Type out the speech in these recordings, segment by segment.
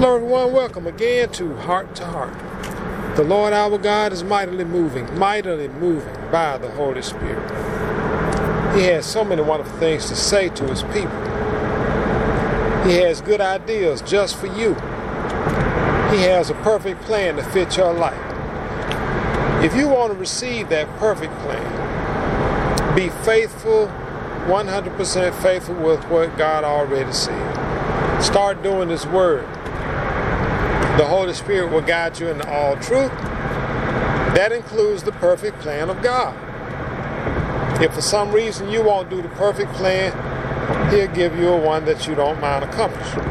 Hello everyone, welcome again to Heart to Heart. The Lord our God is mightily moving by the Holy Spirit. He has so many wonderful things to say to his people. He has good ideas just for you. He has a perfect plan to fit your life. If you want to receive that perfect plan, be faithful, 100% faithful with what God already said. Start doing His Word. The Holy Spirit will guide you into all truth. That includes the perfect plan of God. If for some reason you won't do the perfect plan, He'll give you a one that you don't mind accomplishing.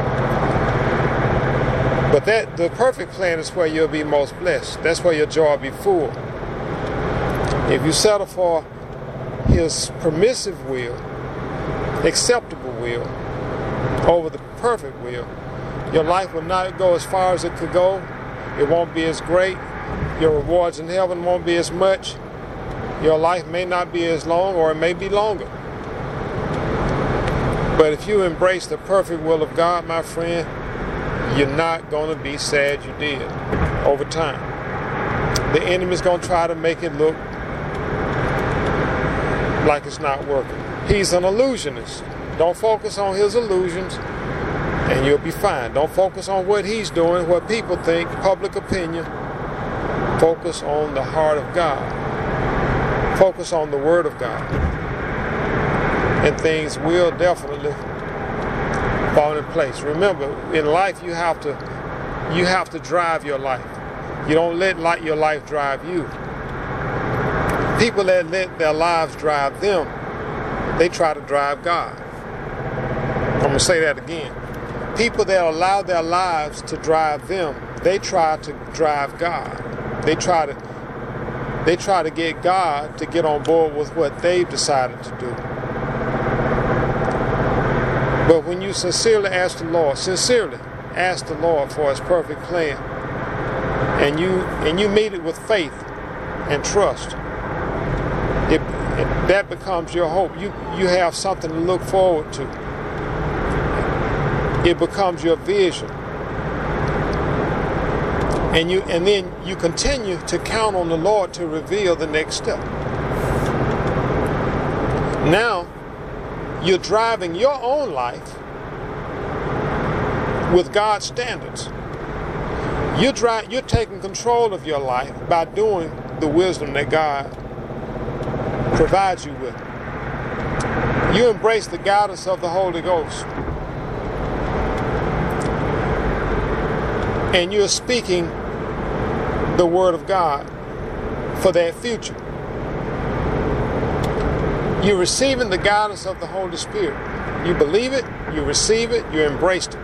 But the perfect plan is where you'll be most blessed. That's where your joy will be full. If you settle for His permissive will, acceptable will, over the perfect will, your life will not go as far as it could go. It won't be as great. Your rewards in heaven won't be as much. Your life may not be as long, or it may be longer. But if you embrace the perfect will of God, my friend, you're not going to be sad you did over time. The enemy's going to try to make it look like it's not working. He's an illusionist. Don't focus on his illusions, and you'll be fine. Don't focus on what he's doing, what people think, public opinion. Focus on the heart of God. Focus on the Word of God. And things will definitely fall in place. Remember, in life you have to drive your life. You don't let your life drive you. People that let their lives drive them, they try to drive God. I'm going to say that again. People that allow their lives to drive them, they try to drive God. They try to get God to get on board with what they've decided to do. But when you sincerely ask the Lord for His perfect plan, and you meet it with faith and trust, that becomes your hope. You have something to look forward to. It becomes your vision. And then you continue to count on the Lord to reveal the next step. Now, you're driving your own life with God's standards. You're taking control of your life by doing the wisdom that God provides you with. You embrace the guidance of the Holy Ghost. And you're speaking the Word of God for that future. You're receiving the guidance of the Holy Spirit. You believe it, you receive it, you embraced it.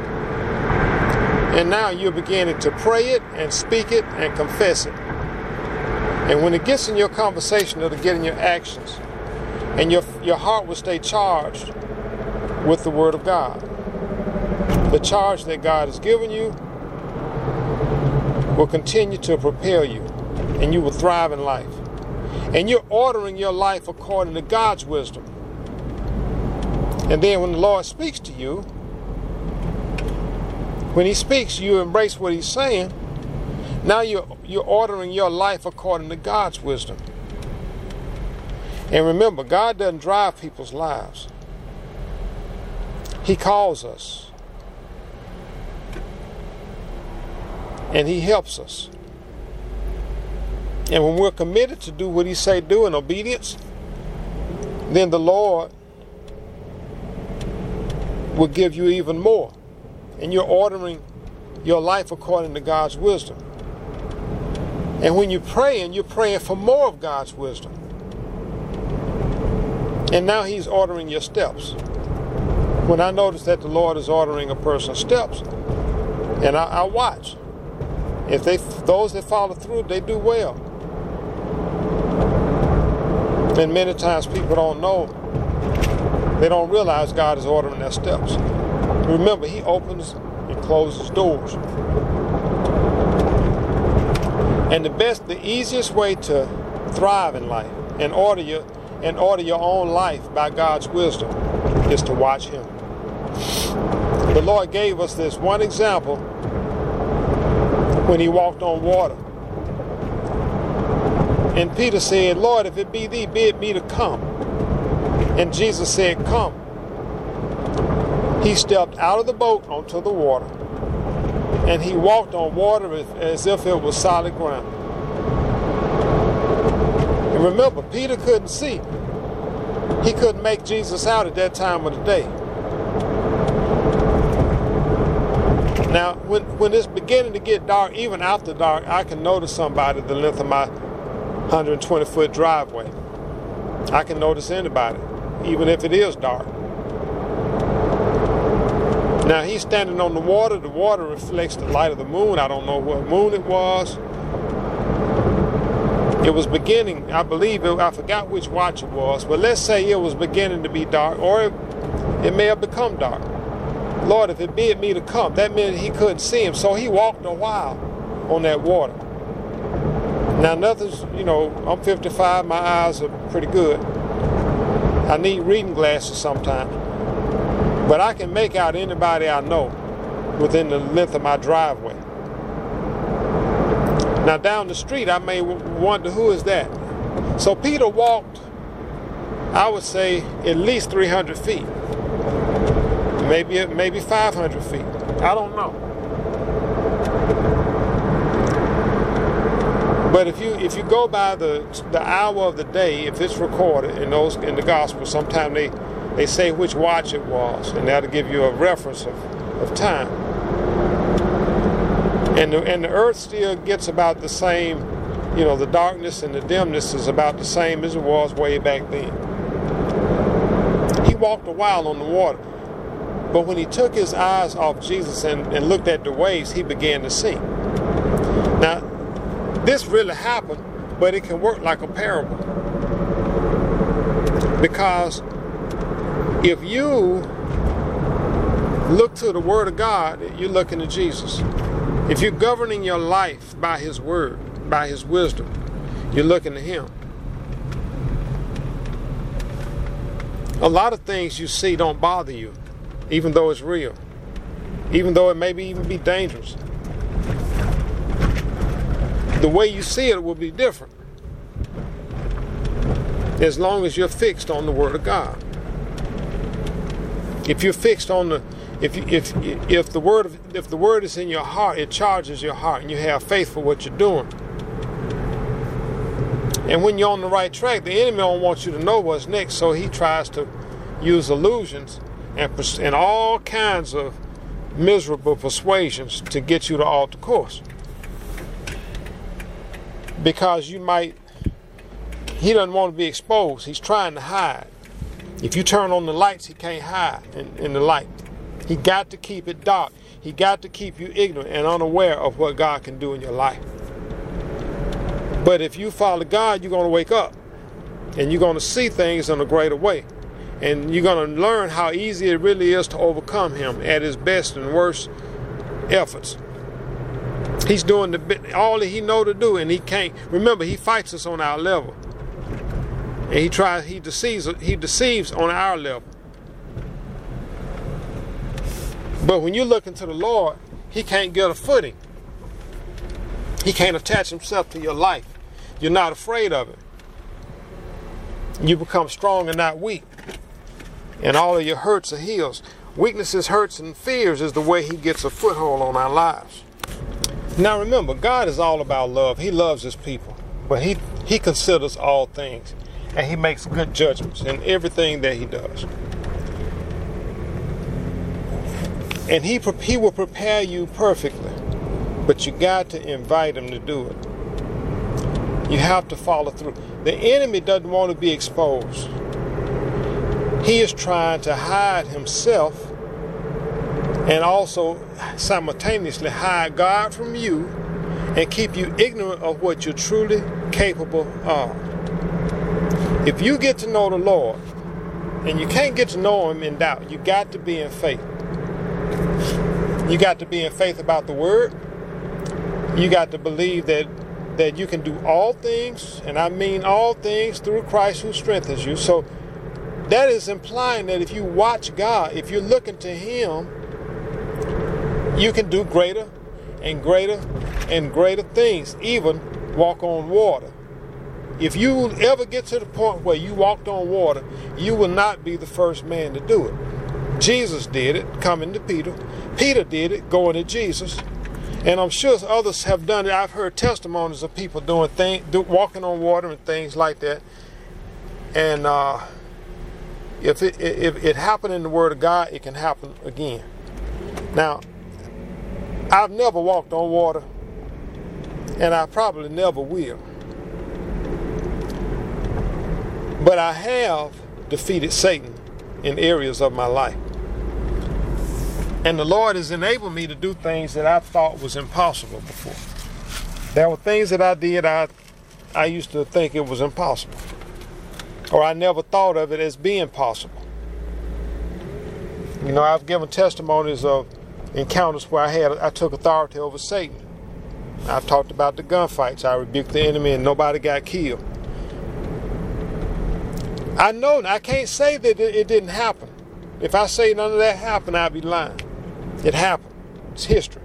And now you're beginning to pray it and speak it and confess it. And when it gets in your conversation, it'll get in your actions. And your heart will stay charged with the Word of God. The charge that God has given you will continue to propel you, and you will thrive in life. And you're ordering your life according to God's wisdom. And then when the Lord speaks to you, when He speaks, you embrace what He's saying. Now you're ordering your life according to God's wisdom. And remember, God doesn't drive people's lives. He calls us. And He helps us. And when we're committed to do what He say do in obedience, then the Lord will give you even more. And you're ordering your life according to God's wisdom. And when you're praying for more of God's wisdom. And now He's ordering your steps. When I notice that the Lord is ordering a person's steps, and I watch. If those that follow through, they do well. And many times people don't know. They don't realize God is ordering their steps. Remember, He opens and closes doors. And the easiest way to thrive in life and order your own life by God's wisdom is to watch Him. The Lord gave us this one example when he walked on water. And Peter said, Lord, if it be thee, bid me to come. And Jesus said, come. He stepped out of the boat onto the water, and he walked on water as if it was solid ground. And remember, Peter couldn't see. He couldn't make Jesus out at that time of the day. Now, when it's beginning to get dark, even after dark, I can notice somebody the length of my 120-foot driveway. I can notice anybody, even if it is dark. Now, he's standing on the water. The water reflects the light of the moon. I don't know what moon it was. It was beginning, I believe, I forgot which watch it was, but let's say it was beginning to be dark, or it may have become dark. Lord, if it bid me to come, that meant he couldn't see him, so he walked a while on that water. Now, nothing's, I'm 55, my eyes are pretty good. I need reading glasses sometimes. But I can make out anybody I know within the length of my driveway. Now, down the street, I may wonder, who is that? So Peter walked, I would say, at least 300 feet. Maybe 500 feet. I don't know. But if you go by the hour of the day, if it's recorded in the gospel, sometimes they say which watch it was, and that'll give you a reference of time. And the earth still gets about the same, the darkness and the dimness is about the same as it was way back then. He walked a while on the water, but when he took his eyes off Jesus and looked at the waves, he began to sink. Now, this really happened, but it can work like a parable. Because if you look to the Word of God, you're looking to Jesus. If you're governing your life by His Word, by His wisdom, you're looking to Him. A lot of things you see don't bother you, even though it's real, even though it maybe even be dangerous. The way you see it will be different, as long as you're fixed on the Word of God. If you're fixed on if the word is in your heart, it charges your heart, and you have faith for what you're doing. And when you're on the right track, the enemy don't want you to know what's next, so he tries to use illusions and all kinds of miserable persuasions to get you to alter course. Because he doesn't want to be exposed. He's trying to hide. If you turn on the lights, he can't hide in the light. He got to keep it dark. He got to keep you ignorant and unaware of what God can do in your life. But if you follow God, you're going to wake up. And you're going to see things in a greater way. And you're going to learn how easy it really is to overcome him at his best and worst efforts. He's doing all that he knows to do, and he can't. Remember, he fights us on our level. And he deceives on our level. But when you look into the Lord, he can't get a footing. He can't attach himself to your life. You're not afraid of it. You become strong and not weak. And all of your hurts are healed. Weaknesses, hurts, and fears is the way he gets a foothold on our lives. Now remember, God is all about love. He loves his people. But he considers all things. And he makes good judgments in everything that he does. And he will prepare you perfectly. But you got to invite him to do it. You have to follow through. The enemy doesn't want to be exposed. He is trying to hide himself and also simultaneously hide God from you and keep you ignorant of what you're truly capable of. If you get to know the Lord, and you can't get to know him in doubt, you got to be in faith. You got to be in faith about the word. You got to believe that you can do all things, and I mean all things, through Christ who strengthens you. So that is implying that if you watch God, if you're looking to Him, you can do greater and greater and greater things, even walk on water. If you ever get to the point where you walked on water, you will not be the first man to do it. Jesus did it, coming to Peter. Peter did it, going to Jesus. And I'm sure others have done it. I've heard testimonies of people doing walking on water and things like that. And if it happened in the Word of God, it can happen again. Now, I've never walked on water, and I probably never will. But I have defeated Satan in areas of my life. And the Lord has enabled me to do things that I thought was impossible before. There were things that I did I used to think it was impossible. Or I never thought of it as being possible. You know, I've given testimonies of encounters where I took authority over Satan. I've talked about the gunfights. I rebuked the enemy and nobody got killed. I know, I can't say that it didn't happen. If I say none of that happened, I'd be lying. It happened. It's history.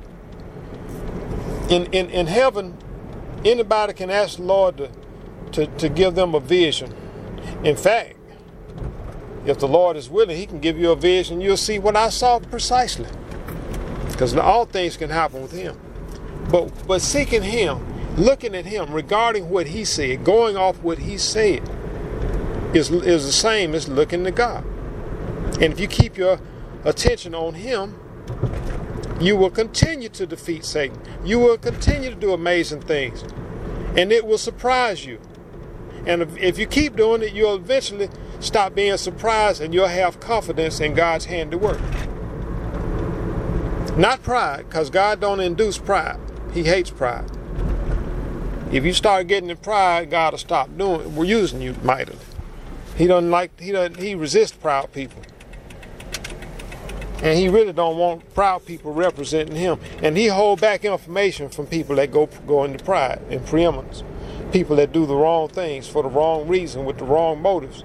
In heaven, anybody can ask the Lord to give them a vision. In fact, if the Lord is willing, He can give you a vision. You'll see what I saw precisely. Because all things can happen with Him. But seeking Him, looking at Him, regarding what He said, going off what He said, is the same as looking to God. And if you keep your attention on Him, you will continue to defeat Satan. You will continue to do amazing things. And it will surprise you. And if you keep doing it, you'll eventually stop being surprised and you'll have confidence in God's handiwork. Not pride, because God don't induce pride. He hates pride. If you start getting in pride, God will stop using you mightily. He resists proud people. And He really don't want proud people representing Him. And He hold back information from people that go into pride and preeminence. People that do the wrong things for the wrong reason with the wrong motives.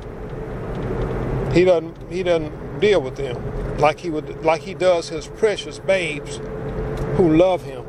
He doesn't deal with them like he does His precious babes who love Him.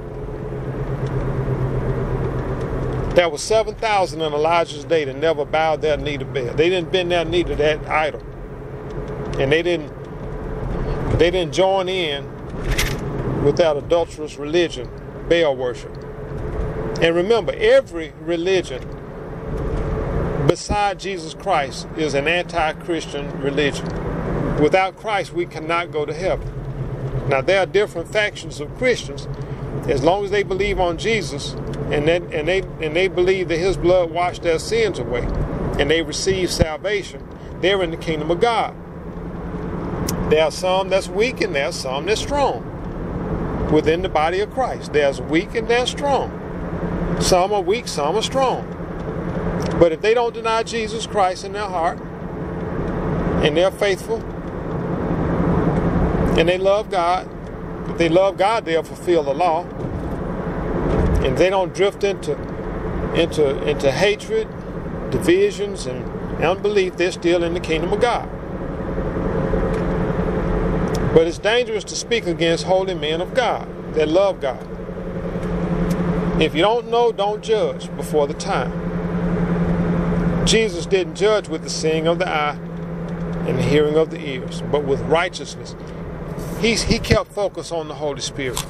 There were 7,000 in Elijah's day that never bowed their knee to Baal. They didn't bend their knee to that idol. And they didn't join in with that adulterous religion, Baal worship. And remember, every religion beside Jesus Christ is an anti-Christian religion. Without Christ, we cannot go to heaven. Now, there are different factions of Christians. As long as they believe on Jesus and they believe that His blood washed their sins away and they receive salvation, they're in the kingdom of God. There are some that's weak and there are some that's strong within the body of Christ. There's weak and there's strong. Some are weak, some are strong. But if they don't deny Jesus Christ in their heart and they're faithful and they love God, if they love God, they'll fulfill the law. And they don't drift into hatred, divisions, and unbelief, they're still in the kingdom of God. But it's dangerous to speak against holy men of God that love God. If you don't know, don't judge before the time. Jesus didn't judge with the seeing of the eye and the hearing of the ears, but with righteousness. He kept focus on the Holy Spirit.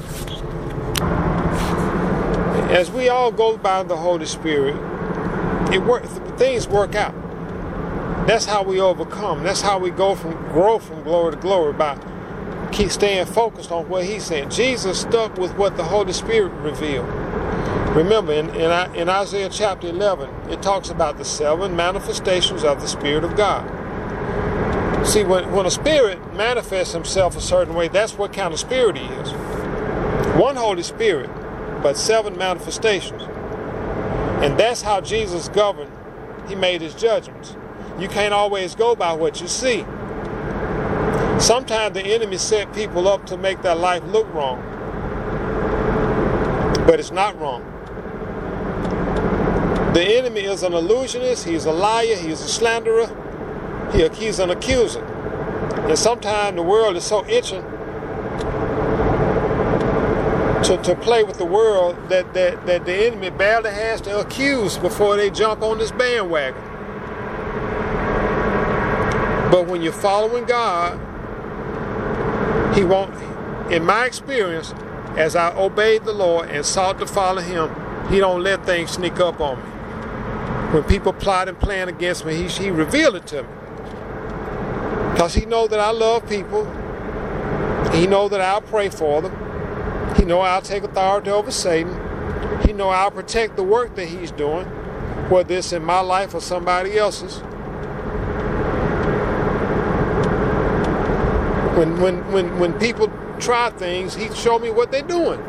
As we all go by the Holy Spirit, things work out. That's how we overcome. That's how we grow from glory to glory, by keep staying focused on what He said. Jesus stuck with what the Holy Spirit revealed. Remember, in Isaiah chapter 11, it talks about the 7 manifestations of the Spirit of God. See, when a spirit manifests himself a certain way, that's what kind of spirit he is. One Holy Spirit, but 7 manifestations. And that's how Jesus governed. He made His judgments. You can't always go by what you see. Sometimes the enemy set people up to make their life look wrong. But it's not wrong. The enemy is an illusionist. He's a liar. He's a slanderer. He's an accuser. And sometimes the world is so itching to play with the world that the enemy barely has to accuse before they jump on this bandwagon. But when you're following God, He won't, in my experience, as I obeyed the Lord and sought to follow Him, He don't let things sneak up on me. When people plot and plan against me, He revealed it to me. Because He knows that I love people. He knows that I'll pray for them. He knows I'll take authority over Satan. He knows I'll protect the work that He's doing, whether it's in my life or somebody else's. When people try things, He show me what they're doing.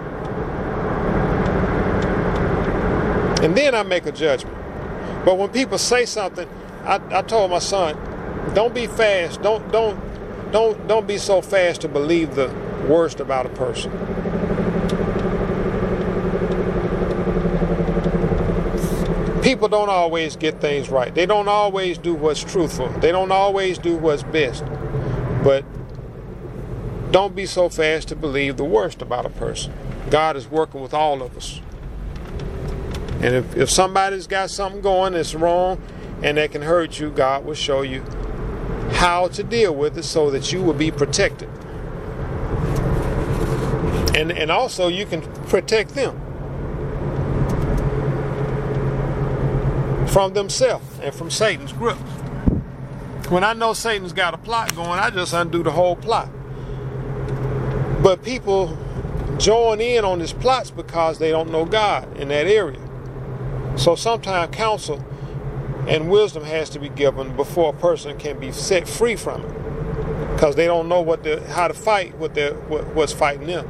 And then I make a judgment. But when people say something, I told my son, don't be fast. Don't be so fast to believe the worst about a person. People don't always get things right. They don't always do what's truthful. They don't always do what's best. But don't be so fast to believe the worst about a person. God is working with all of us. And if somebody's got something going that's wrong and that can hurt you, God will show you how to deal with it so that you will be protected. And also you can protect them from themselves and from Satan's grip. When I know Satan's got a plot going, I just undo the whole plot. But people join in on his plots because they don't know God in that area. So sometimes counsel and wisdom has to be given before a person can be set free from it, because they don't know how to fight what's fighting them.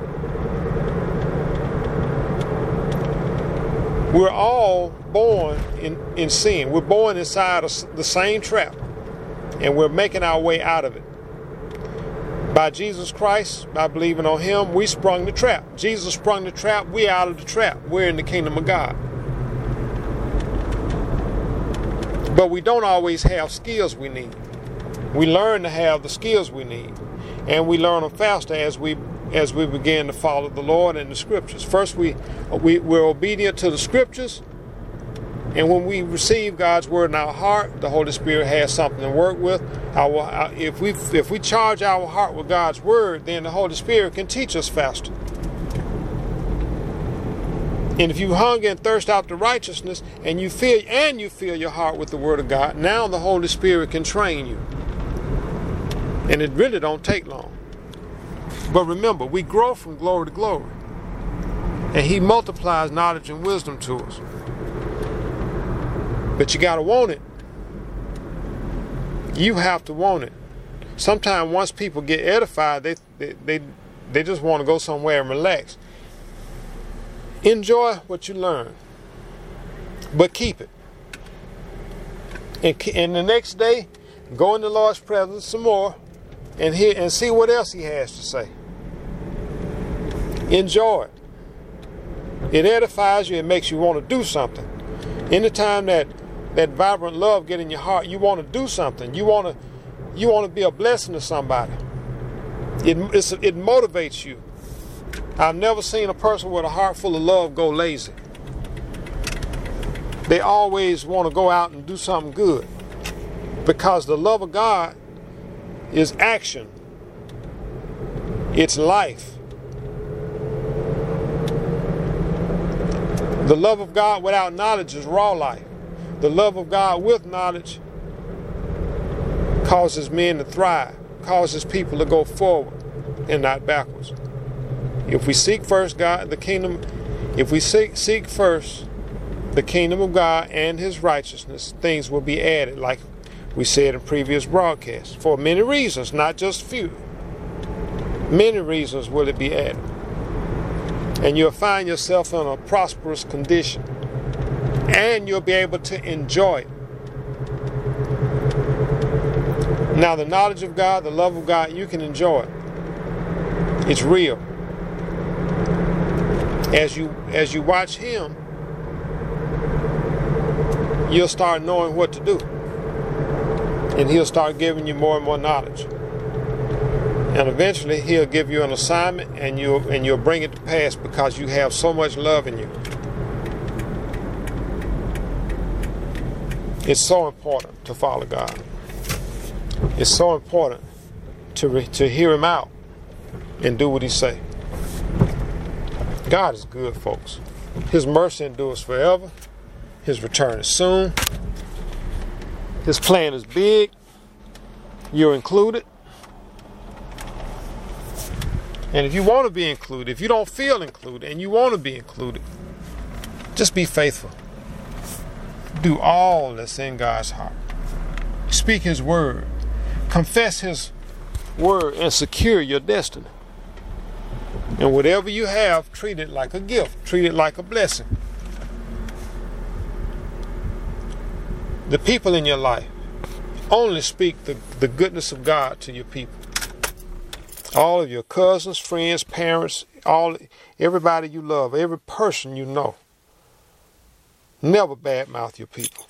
We're all born in sin. We're born inside of the same trap, and we're making our way out of it. By Jesus Christ, by believing on Him, we sprung the trap. Jesus sprung the trap. We're out of the trap. We're in the kingdom of God. But we don't always have skills we need. We learn to have the skills we need, and we learn them faster as we begin to follow the Lord and the Scriptures. First, we're obedient to the Scriptures, and when we receive God's Word in our heart, the Holy Spirit has something to work with. If we charge our heart with God's Word, then the Holy Spirit can teach us faster. And if you hunger and thirst after righteousness, and you fill your heart with the Word of God, now the Holy Spirit can train you. And it really don't take long. But remember, we grow from glory to glory. And He multiplies knowledge and wisdom to us. But you got to want it. You have to want it. Sometimes once people get edified, they just want to go somewhere and relax. Enjoy what you learn, but keep it. And the next day, go in the Lord's presence some more and hear and see what else He has to say. Enjoy it. It edifies you. It makes you want to do something. Anytime that vibrant love get in your heart, you want to do something. You want to be a blessing to somebody. It motivates you. I've never seen a person with a heart full of love go lazy. They always want to go out and do something good, because the love of God is action. It's life. The love of God without knowledge is raw life. The love of God with knowledge causes men to thrive, causes people to go forward and not backwards. If we seek first God, the kingdom, if we seek first the kingdom of God and His righteousness, things will be added, like we said in previous broadcasts, for many reasons, not just few. Many reasons will it be added. And you'll find yourself in a prosperous condition, and you'll be able to enjoy it. Now, the knowledge of God, the love of God, you can enjoy it. It's real. As you watch Him, you'll start knowing what to do. And he'll start giving you more and more knowledge. And eventually he'll give you an assignment, and you'll bring it to pass because you have so much love in you. It's so important to follow God. It's so important to hear him out and do what he say. God is good, folks. His mercy endures forever. His return is soon. His plan is big. You're included. And if you want to be included, if you don't feel included and you want to be included, just be faithful. Do all that's in God's heart. Speak his word. Confess his word and secure your destiny. And whatever you have, treat it like a gift. Treat it like a blessing. The people in your life, only speak the goodness of God to your people. All of your cousins, friends, parents, everybody you love, every person you know. Never badmouth your people.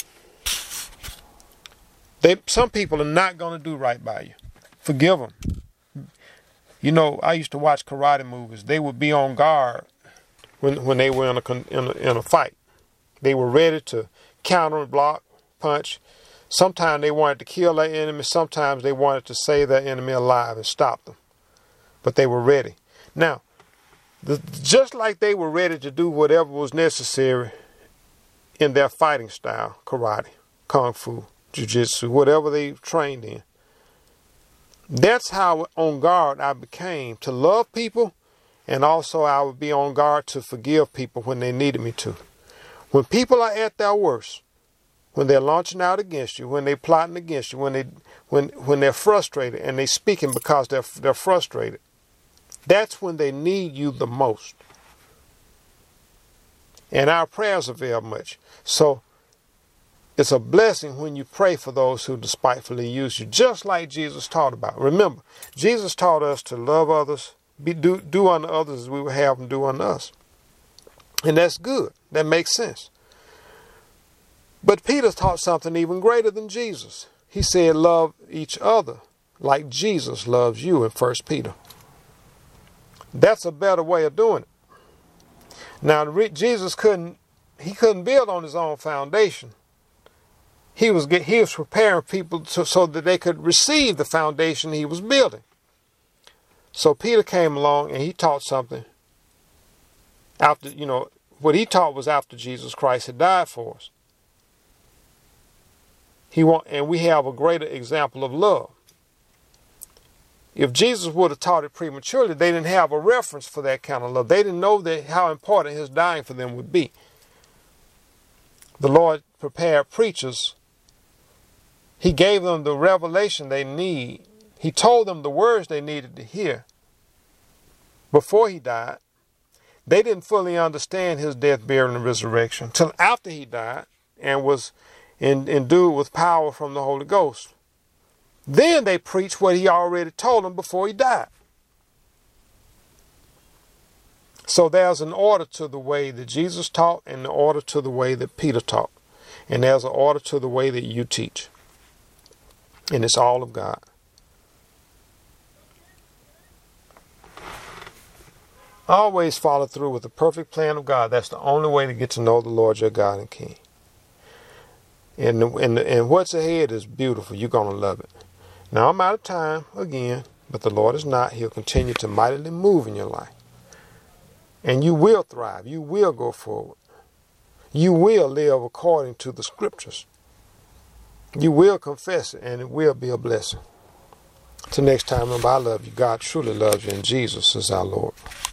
Some people are not going to do right by you. Forgive them. You know, I used to watch karate movies. They would be on guard when they were in a fight. They were ready to counter and block, punch. Sometimes they wanted to kill their enemy. Sometimes they wanted to save their enemy alive and stop them. But they were ready. Now, just like they were ready to do whatever was necessary in their fighting style, karate, kung fu, jiu-jitsu, whatever they trained in. That's how on guard I became, to love people, and also I would be on guard to forgive people when they needed me to. When people are at their worst, when they're launching out against you, when they're plotting against you, when they're frustrated and they're speaking because they're frustrated, that's when they need you the most. And our prayers avail much. So it's a blessing when you pray for those who despitefully use you, just like Jesus taught about. Remember, Jesus taught us to love others, do unto others as we would have them do unto us. And that's good. That makes sense. But Peter taught something even greater than Jesus. He said, love each other like Jesus loves you in 1 Peter. That's a better way of doing it. Now, Jesus couldn't build on his own foundation. He was preparing people so that they could receive the foundation he was building. So Peter came along and he taught something. After, what he taught was after Jesus Christ had died for us. And we have a greater example of love. If Jesus would have taught it prematurely, they didn't have a reference for that kind of love. They didn't know how important his dying for them would be. The Lord prepared preachers. He gave them the revelation they need. He told them the words they needed to hear before he died. They didn't fully understand his death, burial, and resurrection until after he died and was endued with power from the Holy Ghost. Then they preached what he already told them before he died. So there's an order to the way that Jesus taught and an order to the way that Peter taught. And there's an order to the way that you teach. And it's all of God. Always follow through with the perfect plan of God. That's the only way to get to know the Lord your God and King. And what's ahead is beautiful. You're going to love it. Now I'm out of time again, but the Lord is not. He'll continue to mightily move in your life. And you will thrive. You will go forward. You will live according to the scriptures. You will confess it, and it will be a blessing. Till next time, remember, I love you. God truly loves you, and Jesus is our Lord.